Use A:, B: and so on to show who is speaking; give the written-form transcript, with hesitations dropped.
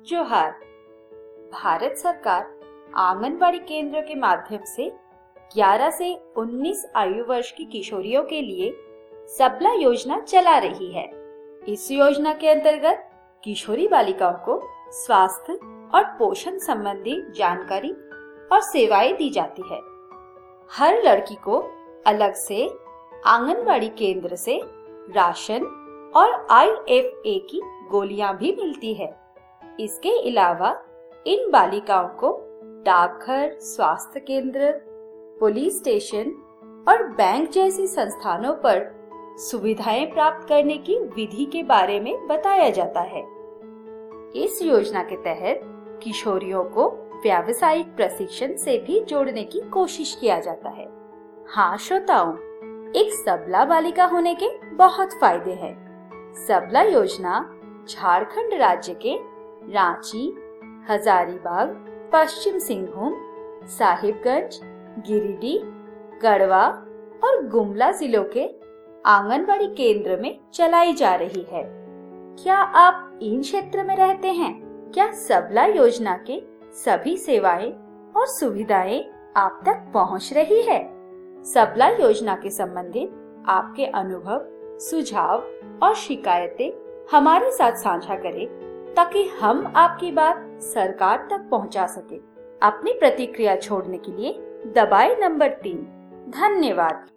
A: जोहार। भारत सरकार आंगनबाड़ी केंद्र के माध्यम से 11 से 19 आयु वर्ष की किशोरियों के लिए सबला योजना चला रही है। इस योजना के अंतर्गत किशोरी बालिकाओं को स्वास्थ्य और पोषण संबंधी जानकारी और सेवाएं दी जाती है। हर लड़की को अलग से आंगनबाड़ी केंद्र से राशन और IFA की गोलियां भी मिलती है। इसके अलावा इन बालिकाओं को डाकघर, स्वास्थ्य केंद्र, पुलिस स्टेशन और बैंक जैसी संस्थानों पर सुविधाएं प्राप्त करने की विधि के बारे में बताया जाता है। इस योजना के तहत किशोरियों को व्यावसायिक प्रशिक्षण से भी जोड़ने की कोशिश किया जाता है। हाँ श्रोताओं, एक सबला बालिका होने के बहुत फायदे हैं। सबला योजना झारखंड राज्य के रांची, हजारीबाग, पश्चिम सिंहभूम, साहिबगंज, गिरिडीह, गढ़वा और गुमला जिलों के आंगनबाड़ी केंद्र में चलाई जा रही है। क्या आप इन क्षेत्र में रहते हैं? क्या सबला योजना के सभी सेवाएं और सुविधाएं आप तक पहुंच रही है? सबला योजना के संबंधित आपके अनुभव, सुझाव और शिकायतें हमारे साथ साझा करें ताकि हम आपकी बात सरकार तक पहुंचा सके। अपनी प्रतिक्रिया छोड़ने के लिए दबाएं नंबर 3। धन्यवाद।